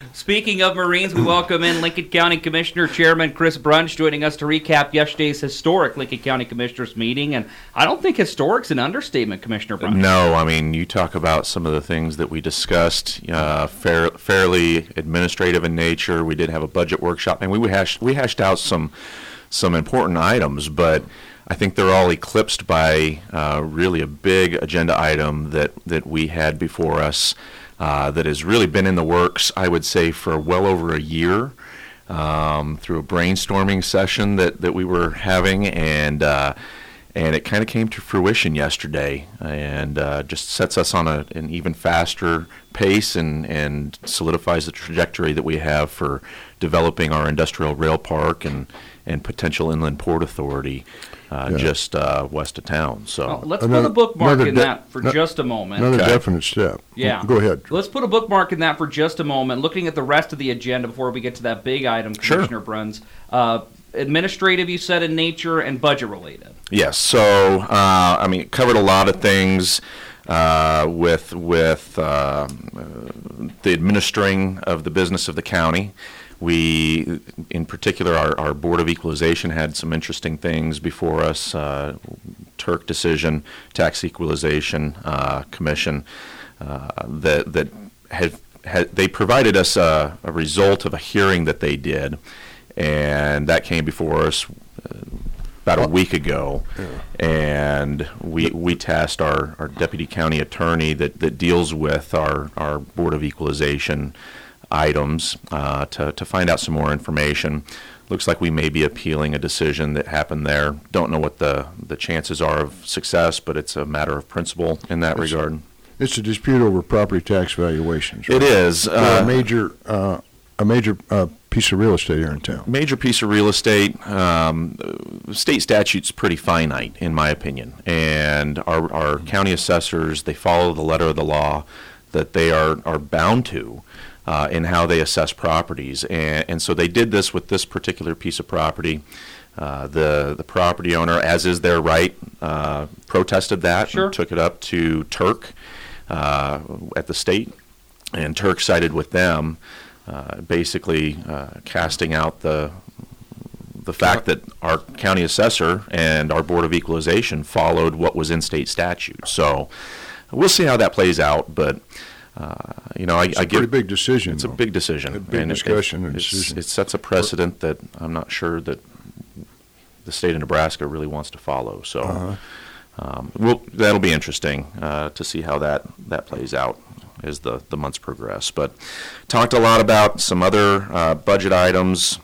Speaking of Marines, we welcome in Lincoln County Commissioner Chairman Chris Brunch joining us to recap yesterday's historic Lincoln County Commissioners meeting. And I don't think historic's an understatement, Commissioner Brunch. No, I mean, you talk about some of the things that we discussed, fairly administrative in nature. We did have a budget workshop, and we hashed out some important items, but I think they're all eclipsed by really a big agenda item that we had before us that has really been in the works, I would say, for well over a year, through a brainstorming session that we were having, and it kind of came to fruition yesterday, and just sets us on an even faster pace and solidifies the trajectory that we have for developing our industrial rail park and potential inland port authority just west of town. So let's put a bookmark in that for just a moment. Another definite step. Yeah. Go ahead. Let's put a bookmark in that for just a moment, looking at the rest of the agenda before we get to that big item, Commissioner Bruns. Administrative, you said, in nature, and budget-related. Yes. So, I mean, it covered a lot of things with the administering of the business of the county. We, in particular, our Board of Equalization had some interesting things before us. Turk decision, Tax Equalization Commission, that they provided us a result of a hearing that they did, and that came before us about a week ago. And we tasked our deputy county attorney that deals with our Board of Equalization items to find out some more information. Looks like we may be appealing a decision that happened there. Don't know what the chances are of success, but it's a matter of principle in that regard. It's a dispute over property tax valuations, right? It is. A major piece of real estate here in town. Major piece of real estate. State statute's pretty finite, in my opinion. And our county assessors, they follow the letter of the law that they are bound to in how they assess properties. And so they did this with this particular piece of property. The property owner, as is their right, protested that and took it up to Turk at the state. And Turk sided with them, basically casting out the fact that our county assessor and our Board of Equalization followed what was in state statute. So we'll see how that plays out, but it's a pretty big decision. It's a big decision. A big discussion. It sets a precedent that I'm not sure that the state of Nebraska really wants to follow. So that'll be interesting to see how that plays out as the months progress. But talked a lot about some other budget items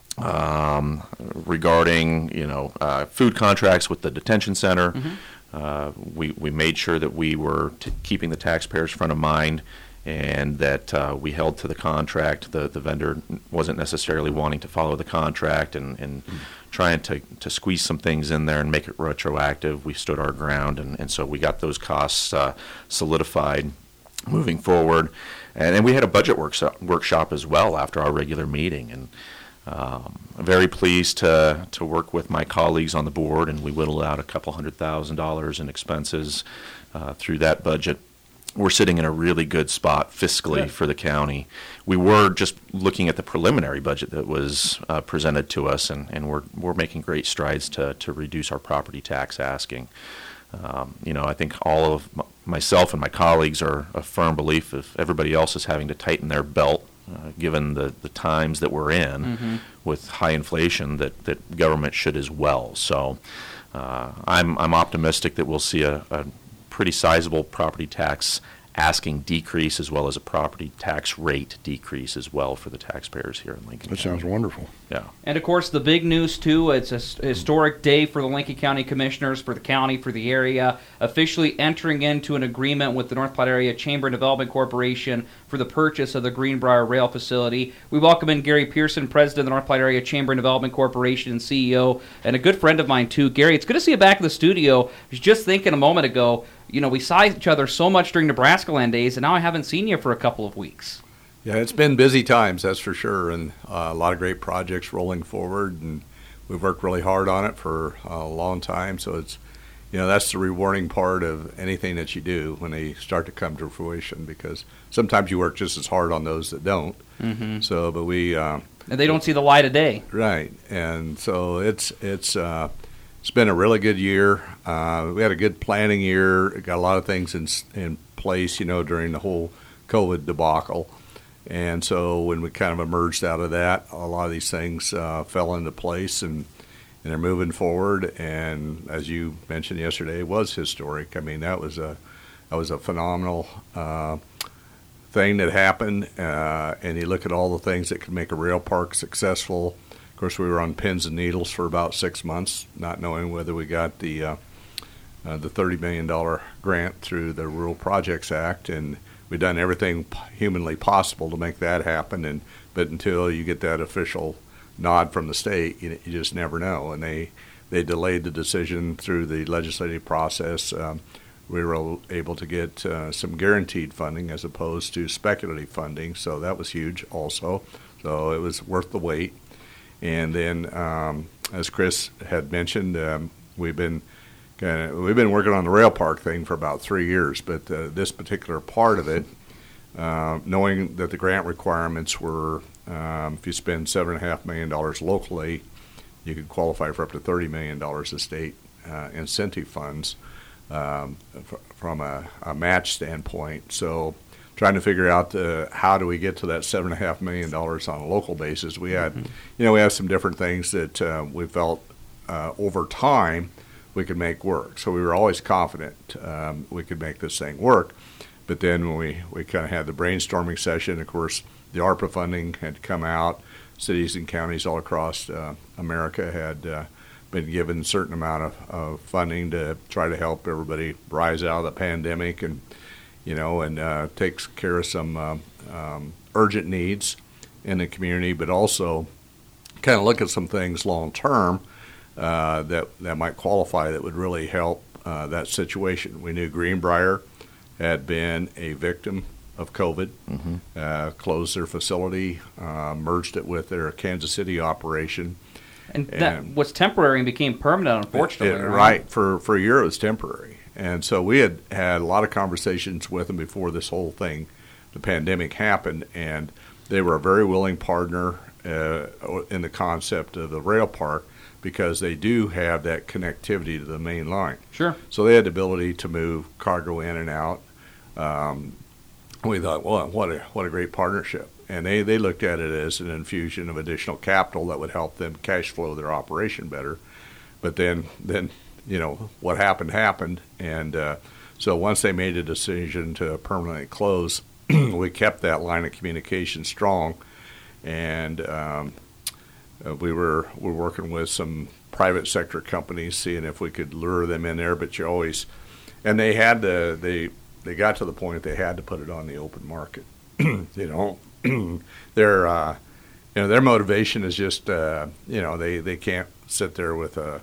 regarding food contracts with the detention center. Mm-hmm. We made sure that we were keeping the taxpayers front of mind, and that we held to the contract. The vendor wasn't necessarily wanting to follow the contract and trying to squeeze some things in there and make it retroactive. We stood our ground, and so we got those costs solidified moving forward. And then we had a budget workshop as well after our regular meeting, and I'm very pleased to work with my colleagues on the board, and we whittled out $200,000 in expenses through that budget. We're sitting in a really good spot fiscally for the county. We were just looking at the preliminary budget that was presented to us, and we're making great strides to reduce our property tax asking. I think all of myself and my colleagues are a firm belief if everybody else is having to tighten their belt, given the times that we're in with high inflation, that government should as well. So I'm optimistic that we'll see a pretty sizable property tax asking decrease, as well as a property tax rate decrease as well for the taxpayers here in Lincoln County. That sounds wonderful. Yeah. And, of course, the big news, too, it's a historic day for the Lincoln County Commissioners, for the county, for the area, officially entering into an agreement with the North Platte Area Chamber and Development Corporation for the purchase of the Greenbrier Rail Facility. We welcome in Gary Pearson, President of the North Platte Area Chamber and Development Corporation and CEO, and a good friend of mine, too. Gary, it's good to see you back in the studio. I was just thinking a moment ago, we saw each other so much during Nebraska Land days, and now I haven't seen you for a couple of weeks. Yeah, it's been busy times, that's for sure, and a lot of great projects rolling forward, and we've worked really hard on it for a long time. So it's, that's the rewarding part of anything that you do when they start to come to fruition, because sometimes you work just as hard on those that don't. Mm-hmm. So, but we And they don't see the light of day. right, and so it's been a really good year. We had a good planning year. Got a lot of things in place, during the whole COVID debacle. And so when we kind of emerged out of that, a lot of these things fell into place, and they're moving forward. And as you mentioned yesterday, it was historic. I mean, that was a phenomenal thing that happened. And you look at all the things that could make a rail park successful. Of course, we were on pins and needles for about 6 months, not knowing whether we got the $30 million grant through the Rural Projects Act, and we've done everything humanly possible to make that happen. But until you get that official nod from the state, you just never know. And they delayed the decision through the legislative process. We were able to get some guaranteed funding as opposed to speculative funding, so that was huge also. So it was worth the wait. And then, as Chris had mentioned, we've been working on the rail park thing for about 3 years, but this particular part of it, knowing that the grant requirements were, if you spend $7.5 million locally, you could qualify for up to $30 million of state incentive funds from a match standpoint. So trying to figure out how do we get to that $7.5 million on a local basis. We had, we have some different things that we felt over time we could make work. So we were always confident we could make this thing work. But then when we kind of had the brainstorming session, of course, the ARPA funding had come out. Cities and counties all across America had been given a certain amount of funding to try to help everybody rise out of the pandemic and takes care of some urgent needs in the community, but also kind of look at some things long term that might qualify that would really help that situation. We knew Greenbrier had been a victim of COVID, closed their facility, merged it with their Kansas City operation. And that was temporary and became permanent, unfortunately. Right. For a year it was temporary. And so we had a lot of conversations with them before this whole thing, the pandemic happened, and they were a very willing partner in the concept of the rail park because they do have that connectivity to the main line. Sure. So they had the ability to move cargo in and out. We thought, well, what a great partnership. And they looked at it as an infusion of additional capital that would help them cash flow their operation better. But then what happened. And so once they made a decision to permanently close, we kept that line of communication strong. And we're working with some private sector companies, seeing if we could lure them in there. But you always, and they had to, they got to the point they had to put it on the open market. Their motivation is just, they can't sit there with a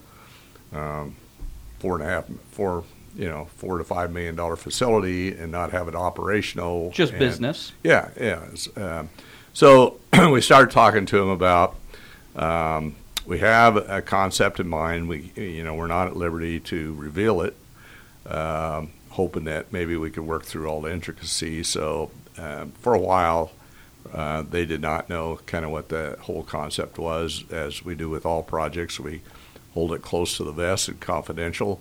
$4 to $5 million facility and not have it operational. Just business. Yeah. So we started talking to them about, we have a concept in mind. We're not at liberty to reveal it, hoping that maybe we could work through all the intricacies. So for a while, they did not know kind of what the whole concept was. As we do with all projects, we hold it close to the vest and confidential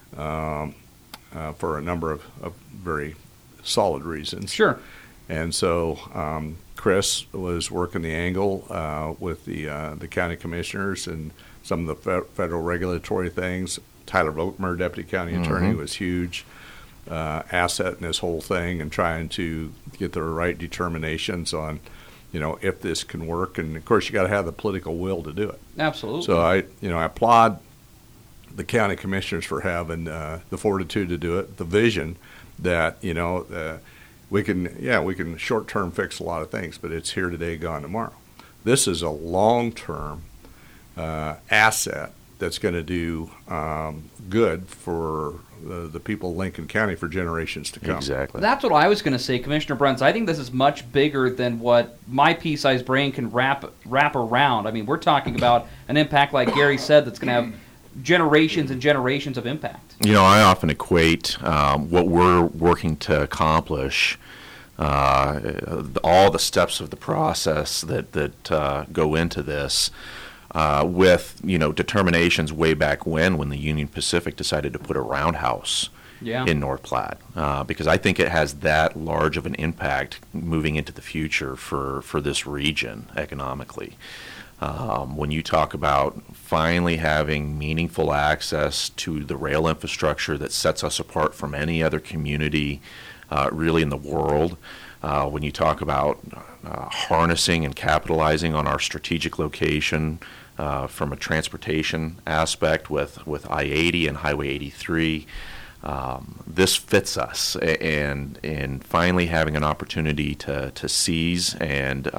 for a number of very solid reasons. Sure. And so Chris was working the angle with the county commissioners and some of the federal regulatory things. Tyler Volkmer, deputy county attorney, was huge asset in this whole thing and trying to get the right determinations on, if this can work. And of course, you got to have the political will to do it. Absolutely. So I applaud the county commissioners for having the fortitude to do it, the vision that we can short-term fix a lot of things, but it's here today, gone tomorrow. This is a long-term asset that's going to do good for the people of Lincoln County for generations to come. Exactly. That's what I was going to say, Commissioner Bruns. I think this is much bigger than what my pea-sized brain can wrap around. I mean, we're talking about an impact, like Gary said, that's going to have generations and generations of impact. I often equate what we're working to accomplish all the steps of the process that go into this, with determinations way back when the Union Pacific decided to put a roundhouse in North Platte, because I think it has that large of an impact moving into the future for this region economically. When you talk about finally having meaningful access to the rail infrastructure that sets us apart from any other community really in the world, when you talk about harnessing and capitalizing on our strategic location from a transportation aspect with I-80 and Highway 83, this fits us, and finally having an opportunity to seize and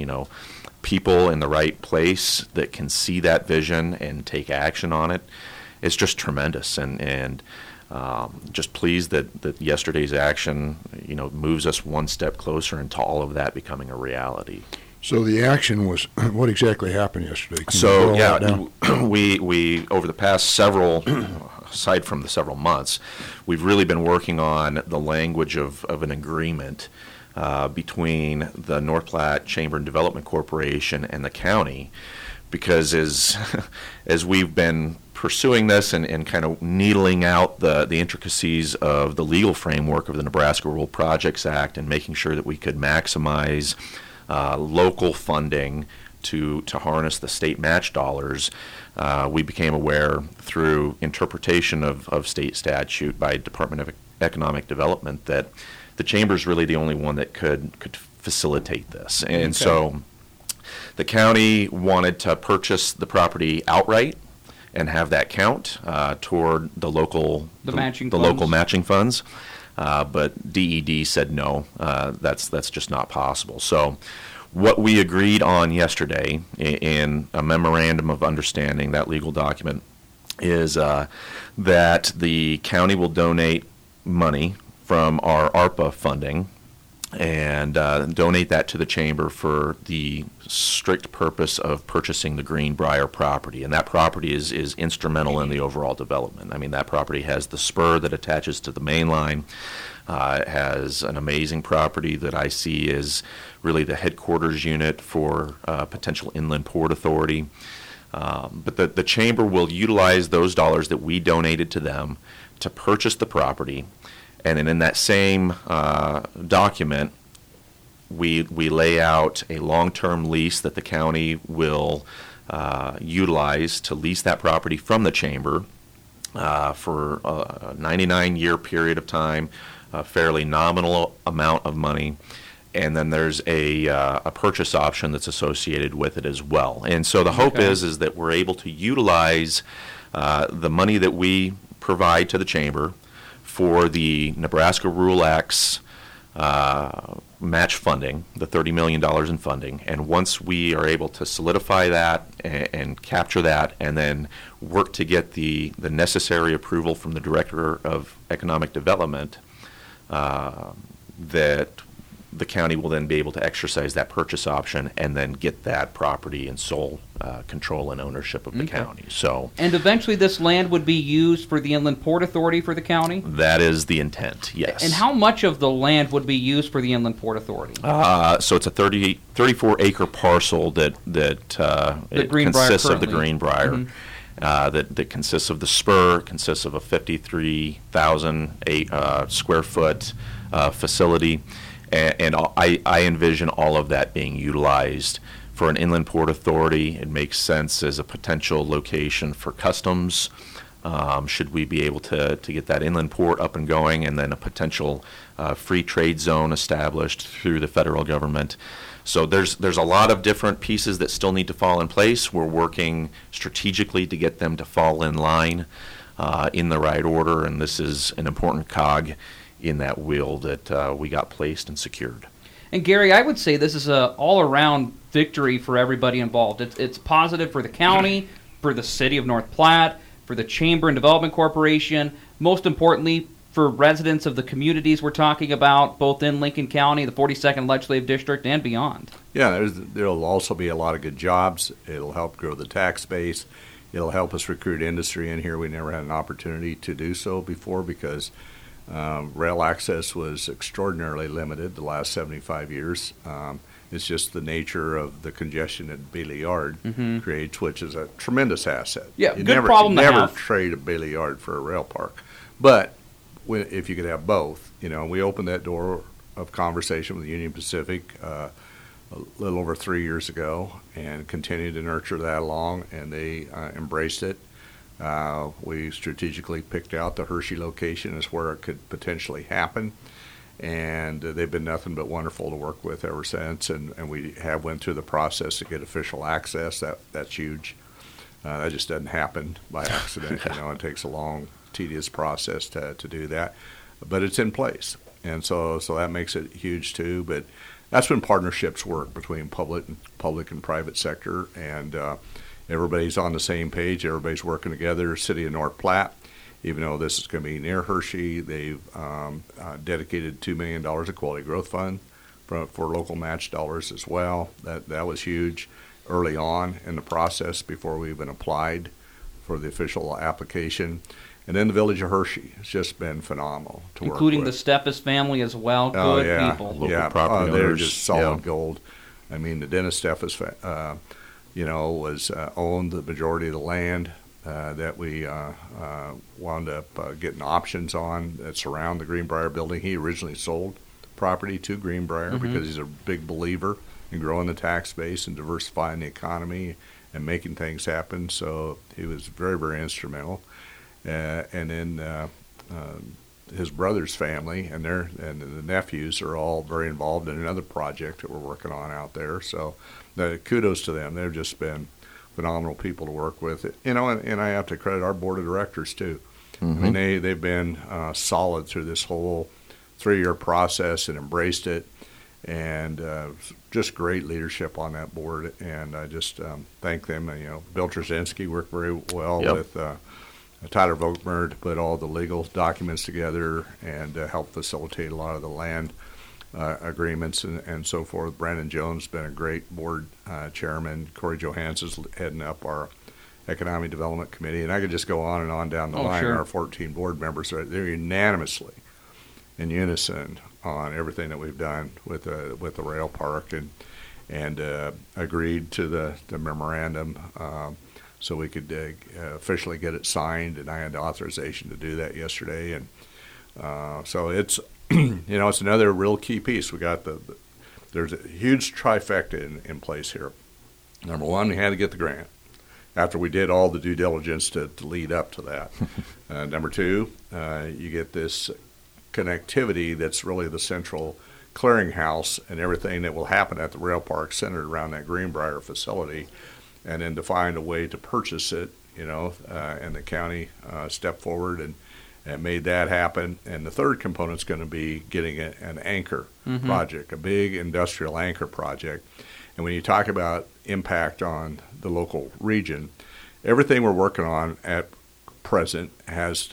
people in the right place that can see that vision and take action on it, it's just tremendous, and just pleased that yesterday's action moves us one step closer into all of that becoming a reality. So the action was, what exactly happened yesterday? Can you So boil that down? we over the past several, aside from the several months, we've really been working on the language of an agreement between the North Platte Chamber and Development Corporation and the county, because as we've been pursuing this and kind of needling out the intricacies of the legal framework of the Nebraska Rural Projects Act and making sure that we could maximize local funding to harness the state match dollars, we became aware through interpretation of state statute by Department of Economic Development that the chamber is really the only one that could facilitate this. And so the county wanted to purchase the property outright and have that count toward the local local matching funds. But DED said no, that's just not possible. So what we agreed on yesterday in a memorandum of understanding, that legal document, is that the county will donate money from our ARPA funding and donate that to the chamber for the strict purpose of purchasing the Greenbrier property. And that property is instrumental in the overall development. I mean, that property has the spur that attaches to the main line. It has an amazing property that I see as really the headquarters unit for potential inland port authority. But the chamber will utilize those dollars that we donated to them to purchase the property. And then in that same document, we lay out a long-term lease that the county will utilize to lease that property from the chamber for a 99-year period of time, a fairly nominal amount of money. And then there's a purchase option that's associated with it as well. And so the hope is that we're able to utilize the money that we provide to the chamber for the Nebraska Rural Act's match funding, the $30 million in funding. And once we are able to solidify that and capture that and then work to get the necessary approval from the Director of Economic Development, that the county will then be able to exercise that purchase option and then get that property in sole control and ownership of the county. So, and eventually this land would be used for the Inland Port Authority for the county? That is the intent, yes. And how much of the land would be used for the Inland Port Authority? So it's a 34-acre parcel that consists of the Greenbrier. That consists of the spur, consists of a 53,000 square foot facility. And I envision all of that being utilized for an inland port authority. It makes sense as a potential location for customs, should we be able to get that inland port up and going, and then a potential free trade zone established through the federal government. So there's a lot of different pieces that still need to fall in place. We're working strategically to get them to fall in line in the right order, and this is an important cog in that wheel that we got placed and secured. And Gary, I would say this is a all-around victory for everybody involved. It's positive for the county, for the city of North Platte, for the Chamber and Development Corporation, most importantly for residents of the communities we're talking about, both in Lincoln County, the 42nd Legislative District, and beyond. Yeah, there'll also be a lot of good jobs. It'll help grow the tax base. It'll help us recruit industry in here. We never had an opportunity to do so before because Rail access was extraordinarily limited the last 75 years. It's just the nature of the congestion at Bailey Yard creates, which is a tremendous asset. Yeah, you good problem to never have. trade a Bailey Yard for a rail park. But if you could have both, we opened that door of conversation with Union Pacific a little over 3 years ago and continued to nurture that along, and they embraced it. We strategically picked out the Hershey location as where it could potentially happen. And they've been nothing but wonderful to work with ever since. And we have went through the process to get official access. That's huge. That just doesn't happen by accident. It takes a long, tedious process to do that. But it's in place. And so that makes it huge too. But that's when partnerships work between public and private sector. And everybody's on the same page. Everybody's working together. City of North Platte. Even though this is going to be near Hershey, they've dedicated $2 million of Quality Growth Fund for local match dollars as well. That was huge early on in the process before we even applied for the official application. And then the village of Hershey has just been phenomenal to work with. Including the Steffes family as well. Oh, Good people. Local property they're owners. just solid Yeah. gold. I mean, the Dennis Steffes, was owned the majority of the land. That we wound up getting options on that surround the Greenbrier building. He originally sold property to Greenbrier because he's a big believer in growing the tax base and diversifying the economy and making things happen. So he was very, very instrumental. And then his brother's family and the nephews are all very involved in another project that we're working on out there. So kudos to them. They've just been phenomenal people to work with, and I have to credit our board of directors too. I mean, they've been solid through this whole 3-year process and embraced it, and just great leadership on that board. And I just thank them. Bill Trzynski worked very well with Tyler Volkmer to put all the legal documents together and help facilitate a lot of the land agreements and so forth. Brandon Jones has been a great board chairman. Corey Johansson's heading up our Economic Development Committee. And I could just go on and on down the line. Sure. Our 14 board members, they're unanimously in unison on everything that we've done with the rail park and agreed to the memorandum so we could officially get it signed. And I had the authorization to do that yesterday. And so it's it's another real key piece. We got there's a huge trifecta in place here. Number one, we had to get the grant after we did all the due diligence to lead up to that. Number two, you get this connectivity that's really the central clearinghouse and everything that will happen at the rail park centered around that Greenbrier facility, and then to find a way to purchase it, and the county stepped forward and made that happen. And the third component is going to be getting an anchor project, a big industrial anchor project. And when you talk about impact on the local region, everything we're working on at present has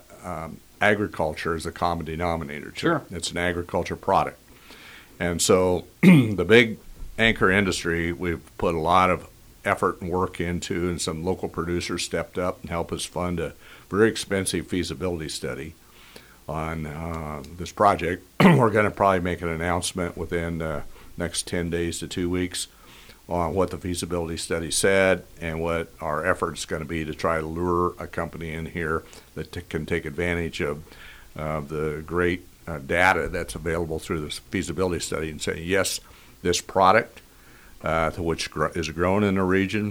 agriculture as a common denominator. Sure. It's an agriculture product. And so the big anchor industry, we've put a lot of effort and work into, and some local producers stepped up and helped us fund a very expensive feasibility study on this project. We're going to probably make an announcement within the next 10 days to 2 weeks on what the feasibility study said and what our effort is going to be to try to lure a company in here that can take advantage of the great data that's available through this feasibility study and say, yes, this product, which is grown in the region,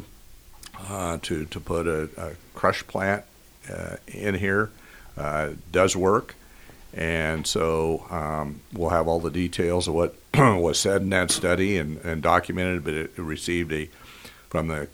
to put a crush plant in here does work. And so we'll have all the details of what was said in that study and documented, but it received from a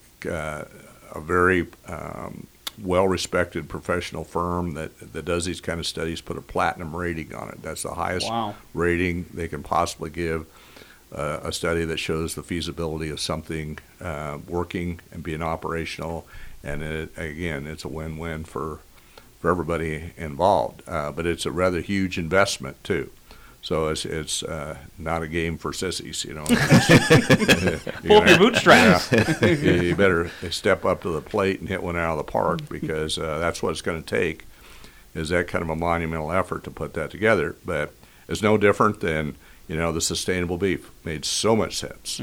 very well-respected professional firm that does these kind of studies, put a platinum rating on it. That's the highest rating they can possibly give a study that shows the feasibility of something working and being operational. And it's a win-win for everybody involved. But it's a rather huge investment too. So it's not a game for sissies, Pull up your bootstraps. Yeah, you better step up to the plate and hit one out of the park, because that's what it's going to take is that kind of a monumental effort to put that together. But it's no different than, the sustainable beef made so much sense,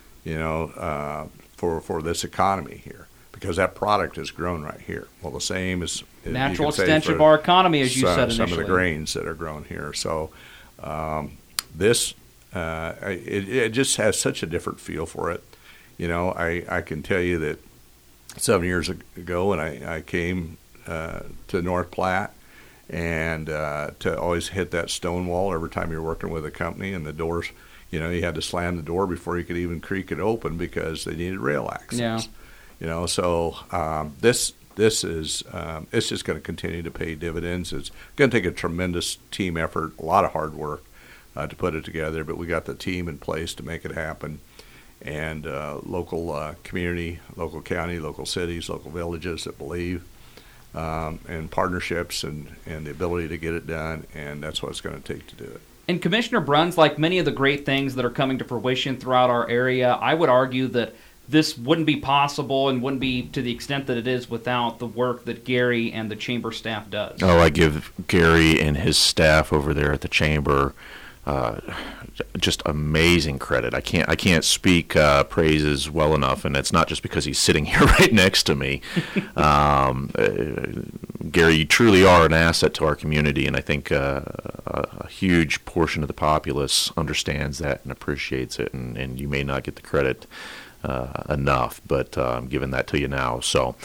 for this economy here, because that product has grown right here. Well, the same as natural extension of our economy, as you said initially. Some of the grains that are grown here. So this, it just has such a different feel for it. I can tell you that 7 years ago when I came to North Platte, and to always hit that stone wall every time you're working with a company, and the doors, you had to slam the door before you could even creak it open because they needed rail access. Yeah. So this is it's just going to continue to pay dividends. It's going to take a tremendous team effort, a lot of hard work to put it together, but we got the team in place to make it happen. And local community, local county, local cities, local villages that believe, and partnerships and the ability to get it done, and that's what it's going to take to do it. And Commissioner Bruns, like many of the great things that are coming to fruition throughout our area, I would argue that this wouldn't be possible and wouldn't be to the extent that it is without the work that Gary and the Chamber staff does. Oh, I give Gary and his staff over there at the Chamber just amazing credit. I can't speak praises well enough, and it's not just because he's sitting here right next to me. Gary, you truly are an asset to our community, and I think a huge portion of the populace understands that and appreciates it, and you may not get the credit enough, but I'm giving that to you now. So,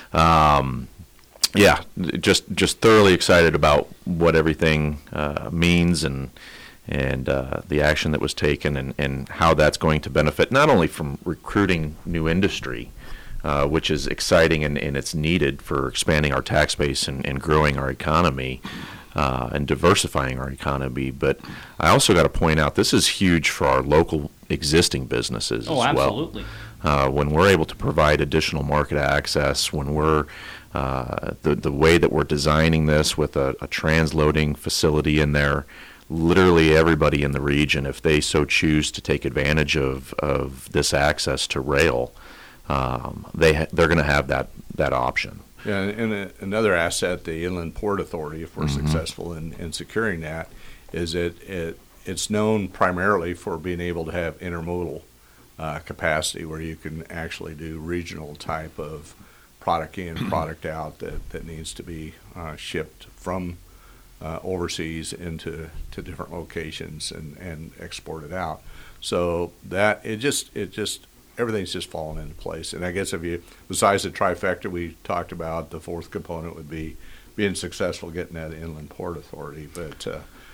yeah, just thoroughly excited about what everything means and the action that was taken and how that's going to benefit not only from recruiting new industry, which is exciting and it's needed for expanding our tax base and growing our economy and diversifying our economy, but I also got to point out this is huge for our local existing businesses as well. Absolutely. When we're able to provide additional market access, when we're the way that we're designing this with a transloading facility in there, literally everybody in the region, if they so choose to take advantage of this access to rail, they're going to have that option. Yeah, and another asset, the Inland Port Authority, if we're successful in securing that, is it's known primarily for being able to have intermodal capacity where you can actually do regional type of product in, product out that needs to be shipped from overseas into different locations and exported out. So that it just everything's just fallen into place. And I guess besides the trifecta we talked about, the fourth component would be being successful getting that Inland Port Authority. But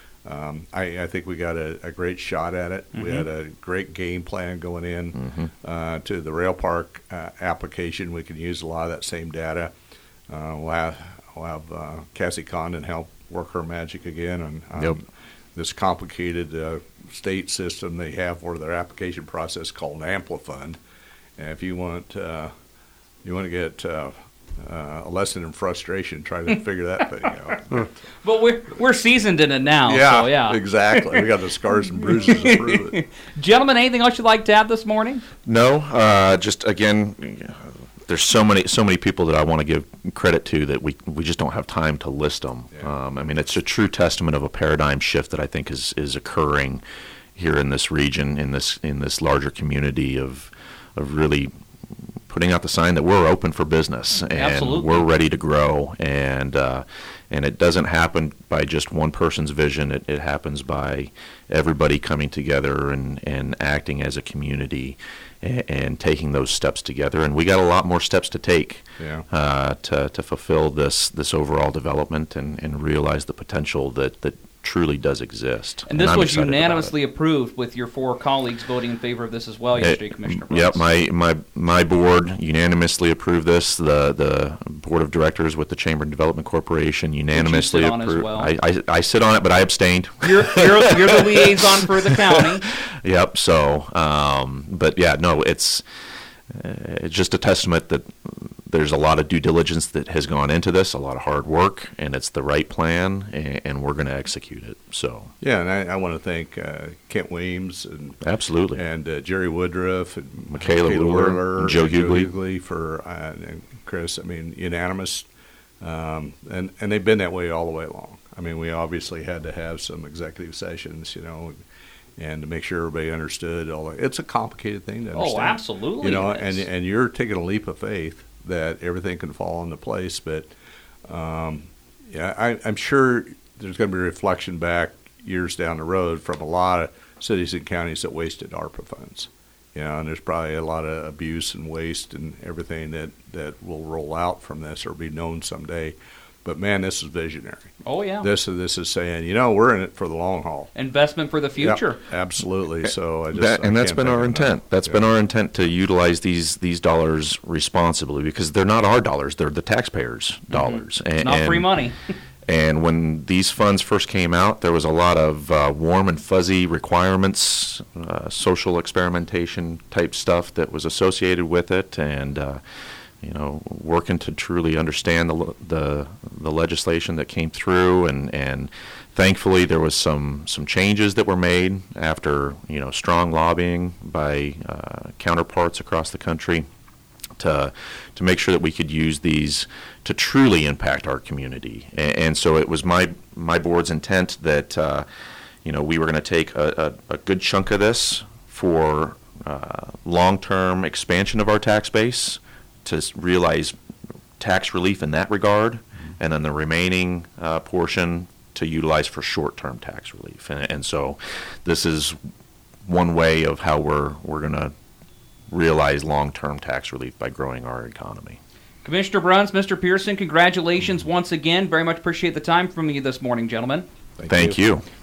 I think we got a great shot at it. We had a great game plan going in to the rail park application. We can use a lot of that same data. We'll have Cassie Condon help work her magic again on this complicated state system they have for their application process called Amplifund. And if you want to get a lesson in frustration, try to figure that thing out. But we're seasoned in it now. Yeah, so yeah. Exactly. We got the scars and bruises to prove it. Gentlemen, anything else you'd like to add this morning? No, just again, there's so many people that I want to give credit to that we just don't have time to list them. Yeah. I mean, it's a true testament of a paradigm shift that I think is occurring here in this region, in this larger community of really putting out the sign that we're open for business and Absolutely. We're ready to grow, and it doesn't happen by just one person's vision. It happens by everybody coming together and acting as a community and taking those steps together. And we got a lot more steps to take to fulfill this overall development and realize the potential that truly does exist. And this was unanimously approved with your 4 colleagues voting in favor of this as well yesterday, Commissioner Bruns. Yep, my board unanimously approved this. The board of directors with the Chamber and Development Corporation unanimously approved. As well? I sit on it, but I abstained. You're the liaison for the county. Yep. So, but yeah, no, it's just a testament that there's a lot of due diligence that has gone into this, a lot of hard work, and it's the right plan, and we're going to execute it. So yeah, and I want to thank Kent Weems and absolutely, and Jerry Woodruff and Michaela Wheeler, and Joe Hughley for and Chris. I mean, unanimous And they've been that way all the way along. I mean, we obviously had to have some executive sessions, and to make sure everybody understood all that. It's a complicated thing to understand. Oh, absolutely. And you're taking a leap of faith that everything can fall into place. But I'm sure there's going to be reflection back years down the road from a lot of cities and counties that wasted ARPA funds. And there's probably a lot of abuse and waste and everything that will roll out from this or be known someday. But man, this is visionary. Oh yeah. This is saying, we're in it for the long haul. Investment for the future. Yep, absolutely. So that's been our intent. That's been our intent, to utilize these dollars responsibly, because they're not our dollars; they're the taxpayers' dollars. Mm-hmm. Not free money. And when these funds first came out, there was a lot of warm and fuzzy requirements, social experimentation type stuff that was associated with it, and working to truly understand the legislation that came through, and thankfully there was some changes that were made after strong lobbying by counterparts across the country to make sure that we could use these to truly impact our community. And so it was my board's intent that we were going to take a good chunk of this for long-term expansion of our tax base, to realize tax relief in that regard, and then the remaining portion to utilize for short-term tax relief. And so this is one way of how we're going to realize long-term tax relief by growing our economy. Commissioner Bruns, Mr. Pearson, congratulations once again. Very much appreciate the time from you this morning, gentlemen. Thank you.